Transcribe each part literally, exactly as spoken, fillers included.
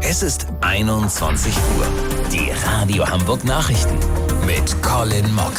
Es ist einundzwanzig Uhr. Die Radio Hamburg Nachrichten mit Colin Mock.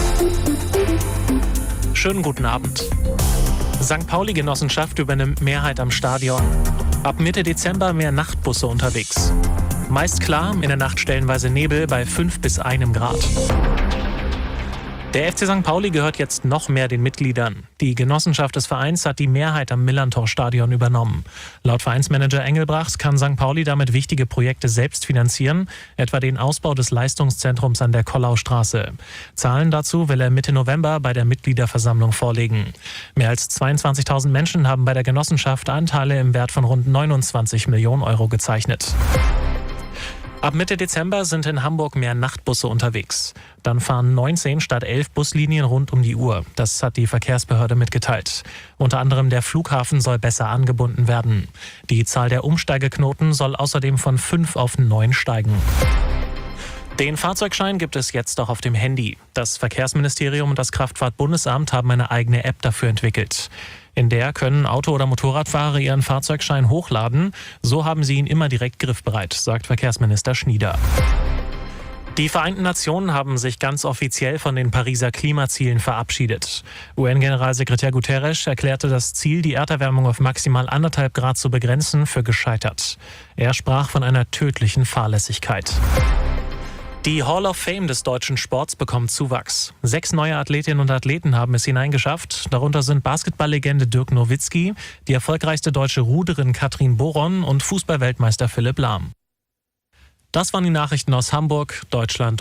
Schönen guten Abend. Sankt Pauli-Genossenschaft übernimmt Mehrheit am Stadion. Ab Mitte Dezember mehr Nachtbusse unterwegs. Meist klar, in der Nacht stellenweise Nebel bei fünf bis einem Grad. Der F C Sankt Pauli gehört jetzt noch mehr den Mitgliedern. Die Genossenschaft des Vereins hat die Mehrheit am Millantor-Stadion übernommen. Laut Vereinsmanager Engelbrecht kann Sankt Pauli damit wichtige Projekte selbst finanzieren, etwa den Ausbau des Leistungszentrums an der Kollaustraße. Zahlen dazu will er Mitte November bei der Mitgliederversammlung vorlegen. Mehr als zweiundzwanzigtausend Menschen haben bei der Genossenschaft Anteile im Wert von rund neunundzwanzig Millionen Euro gezeichnet. Ab Mitte Dezember sind in Hamburg mehr Nachtbusse unterwegs. Dann fahren neunzehn statt elf Buslinien rund um die Uhr. Das hat die Verkehrsbehörde mitgeteilt. Unter anderem der Flughafen soll besser angebunden werden. Die Zahl der Umsteigeknoten soll außerdem von fünf auf neun steigen. Den Fahrzeugschein gibt es jetzt auch auf dem Handy. Das Verkehrsministerium und das Kraftfahrtbundesamt haben eine eigene App dafür entwickelt. In der können Auto- oder Motorradfahrer ihren Fahrzeugschein hochladen. So haben sie ihn immer direkt griffbereit, sagt Verkehrsminister Schnieder. Die Vereinten Nationen haben sich ganz offiziell von den Pariser Klimazielen verabschiedet. U N-Generalsekretär Guterres erklärte das Ziel, die Erderwärmung auf maximal anderthalb Grad zu begrenzen, für gescheitert. Er sprach von einer tödlichen Fahrlässigkeit. Die Hall of Fame des deutschen Sports bekommt Zuwachs. Sechs neue Athletinnen und Athleten haben es hineingeschafft. Darunter sind Basketballlegende Dirk Nowitzki, die erfolgreichste deutsche Ruderin Katrin Boron und Fußballweltmeister Philipp Lahm. Das waren die Nachrichten aus Hamburg, Deutschland